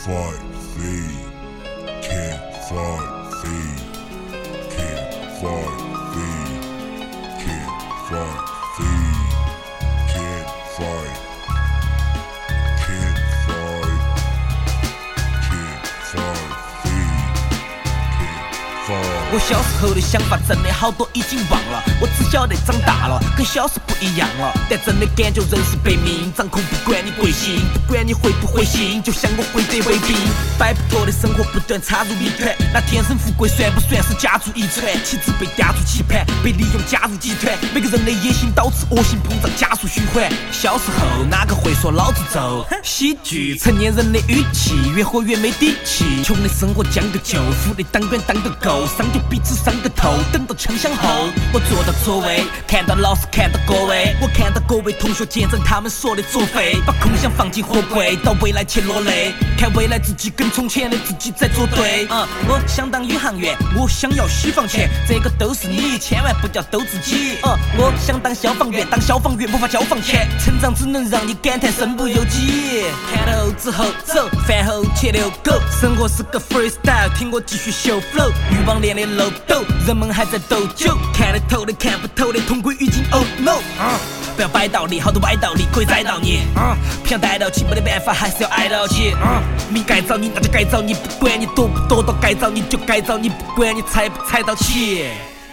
fight thee, can't fight thee, can't fight thee, can't fight thee, can't fight, can't fight, can't fight thee, can't fight. 我小时候的想法真的好多已经忘了，我只晓得长大了跟小时不一样了。但真的感觉人是被命掌控，不管你贵姓，不管你会不会信，就像我会得为病，摆不脱的生活不断插入谜团。那天生富贵算不算是家族遗传？妻子被嗲出棋盘，被利用加入集团，每个人的野心导致恶性膨胀，加速循环。小时候哪个会说老子走？喜剧成年人的语气，越活越没底气。穷的生活将个就，富的当官当个够，伤就彼此伤个透。等到枪响后，我坐到座位，看到老师，看到各位，我看到各位同学见证他们说的作废，把空想放进货柜，到未来去落泪，看未来自己跟从前的自己在作对。我想当宇航员，我想要西方钱，这个都是你，千万不要斗自己。我想当消防员，当消防员不怕交房钱，成长只能让你感叹身不由己。看透之后走，饭后切遛狗，生活是个 freestyle， 听我继续秀 flow， 欲望连连漏斗，人们还在斗酒，看得透的看不透的同归于尽。Oh no！不要摆道理，好多歪道理可以宰到你。不想逮到起，没得办法，还是要挨到起。命该找你，那就该找你，不管你躲不躲到该找你就该找你，不管你踩不踩到起。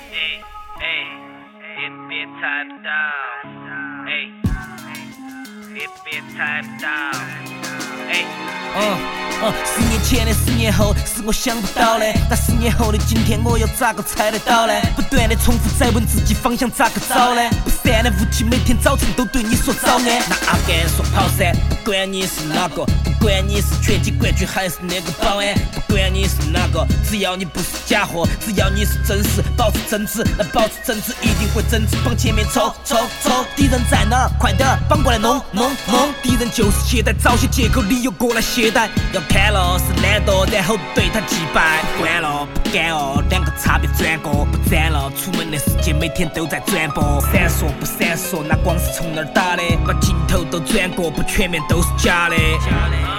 别踩不到，别踩不到。10年前的10年后是我想不到的，那10年后的今天我又咋个猜得到呢？不断的重复在问自己方向咋个找呢？不散的武器每天早晨都对你说早安。那阿甘说跑噻，不管你是哪个，不管你是拳击冠军还是那个保安，不管你是哪个，只要你不是假货，只要你是真实，保持真挚，那保持真挚一定会真挚往前面冲。敌人在哪？快点绑过来弄！敌人就是懈怠，找些借口理由过来懈怠。要看了是懒惰，然后对他击败。不管了，不干哦，两个差别转过，不沾了。出门的世界每天都在转播，闪烁不闪烁，那光是从哪儿打的？把镜头都转过，不全面都是假的。